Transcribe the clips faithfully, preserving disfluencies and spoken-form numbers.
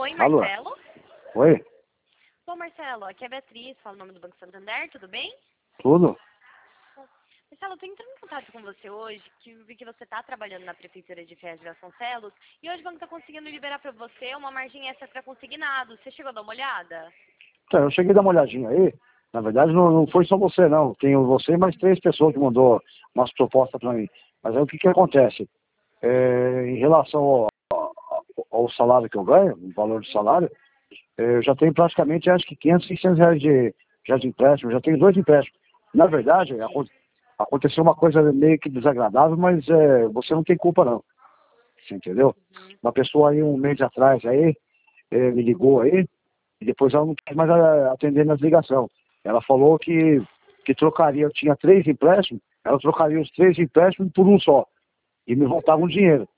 Oi, Alô? Marcelo. Oi? Ô, Marcelo, aqui é a Beatriz, fala o nome do Banco Santander, tudo bem? Tudo? Marcelo, eu tô entrando em contato com você hoje, que eu vi que você está trabalhando na Prefeitura de Ferraz de Vasconcelos, e hoje o banco está conseguindo liberar para você uma margem extra para consignado. Você chegou a dar uma olhada? Então, eu cheguei a dar uma olhadinha aí. Na verdade, não, não foi só você, não. Tem você e mais três pessoas que mandou umas propostas para mim. Mas aí o que que acontece? É, em relação ao, ao, ao salário que eu ganho, o valor do salário, é, eu já tenho praticamente, acho que quinhentos, seiscentos reais de, já de empréstimo. Já tenho dois empréstimos. Na verdade, acon- aconteceu uma coisa meio que desagradável, mas é, você não tem culpa, não. Você entendeu? Uhum. Uma pessoa aí, um mês atrás, aí, é, me ligou aí, e depois ela não quis mais a- atender minhas ligações. Ela falou que, que trocaria, eu tinha três empréstimos, ela trocaria os três empréstimos por um só. E me voltava um dinheiro.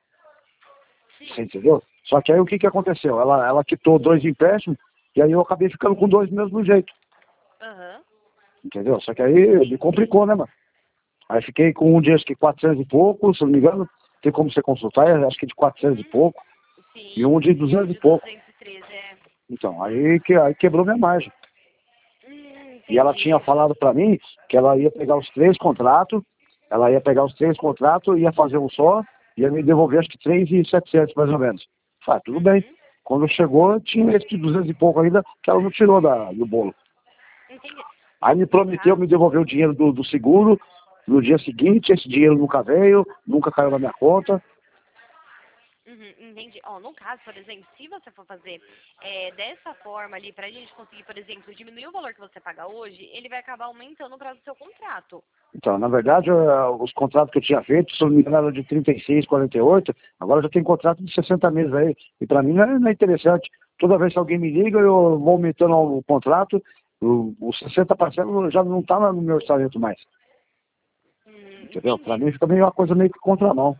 Você Sim. entendeu? Só que aí o que, que aconteceu? Ela, ela quitou dois empréstimos e aí eu acabei ficando com dois do mesmo jeito. Aham. Entendeu? Só que aí me Entendi. complicou, né, mano? Aí fiquei com um dia, acho que quatrocentos e pouco, se não me engano. Tem como você consultar, é, acho que de quatrocentos e Uhum. pouco. E Sim. um de E um duzentos e de pouco. duzentos e treze, é. Então, aí, que, aí quebrou minha margem. Hum, E ela tinha entendi. falado para mim que ela ia pegar os três contratos, ela ia pegar os três contratos, ia fazer um só, ia me devolver acho que três mil e setecentos mais ou menos. Falei, tudo bem. Uhum. Quando chegou, tinha esse de duzentos e pouco ainda, que ela não tirou da, do bolo. Entendi. Aí me No prometeu me caso, devolver o dinheiro do, do seguro, no dia seguinte, esse dinheiro nunca veio, nunca caiu na minha conta. uhum, entendi. Ó, no caso, por exemplo, se você for fazer é, dessa forma ali, pra gente conseguir, por exemplo, diminuir o valor que você paga hoje, ele vai acabar aumentando o prazo do seu contrato. Então, na verdade, eh, os contratos que eu tinha feito, se eu não me engano, eram de trinta e seis, quarenta e oito, agora já tem contrato de sessenta meses aí. E para mim não é, não é interessante. Toda vez que alguém me liga, eu vou aumentando o contrato, o- os sessenta parcelas já não está no meu orçamento mais. Hum, Entendeu? Para entendi. mim fica meio uma coisa meio que contramão.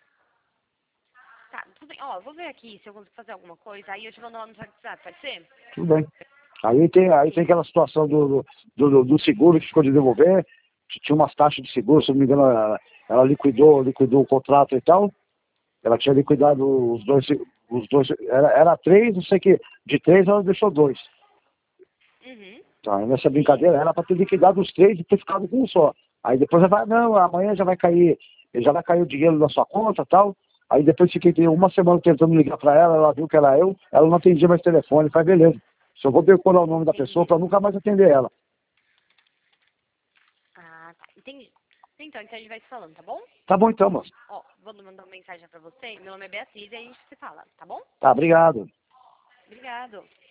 Tá, tudo bem. Ó, eu vou ver aqui se eu consigo fazer alguma coisa, aí eu te mando lá no WhatsApp, pode ser? Tudo bem. Aí tem, aí tem aquela situação do, do, do, do seguro que ficou de devolver, que tinha umas taxas de seguro, se eu não me engano, ela, ela liquidou, liquidou o contrato e tal. Ela tinha liquidado os dois, os dois, era, era três, não sei que, de três ela deixou dois. Uhum. Tá, nessa Sim. brincadeira era para ter liquidado os três e ter ficado com um só. Aí depois ela vai, não, amanhã já vai cair, já vai cair o dinheiro na sua conta e tal. Aí depois fiquei uma semana tentando ligar para ela, ela viu que era eu, ela não atendia mais telefone, falei, beleza. Só vou decorar o nome da pessoa Entendi. para nunca mais atender ela. Ah, tá. Entendi. Então, então a gente vai se falando, tá bom? Tá bom então, moço. Ó, vou mandar uma mensagem pra você. Meu nome é Beatriz e a gente se fala, tá bom? Tá, obrigado. Obrigado.